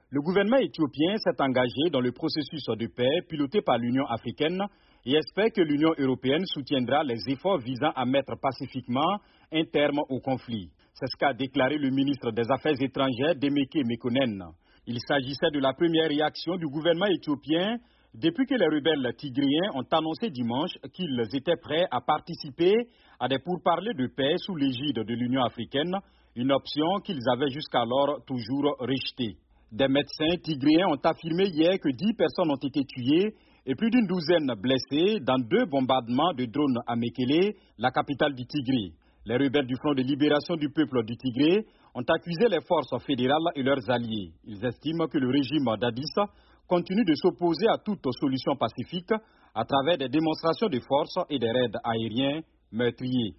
Le gouvernement éthiopien s'est engagé dans le processus de paix piloté par l'Union africaine et espère que l'Union européenne soutiendra les efforts visant à mettre pacifiquement un terme au conflit. C'est ce qu'a déclaré le ministre des Affaires étrangères Demeke Mekonnen. Il s'agissait de la première réaction du gouvernement éthiopien depuis que les rebelles tigréens ont annoncé dimanche qu'ils étaient prêts à participer à des pourparlers de paix sous l'égide de l'Union africaine, une option qu'ils avaient jusqu'alors toujours rejetée. Des médecins tigréens ont affirmé hier que 10 personnes ont été tuées et plus d'une douzaine blessées dans 2 bombardements de drones à Mekele, la capitale du Tigré. Les rebelles du Front de libération du peuple du Tigré ont accusé les forces fédérales et leurs alliés. Ils estiment que le régime d'Addis continue de s'opposer à toute solution pacifique à travers des démonstrations de force et des raids aériens meurtriers.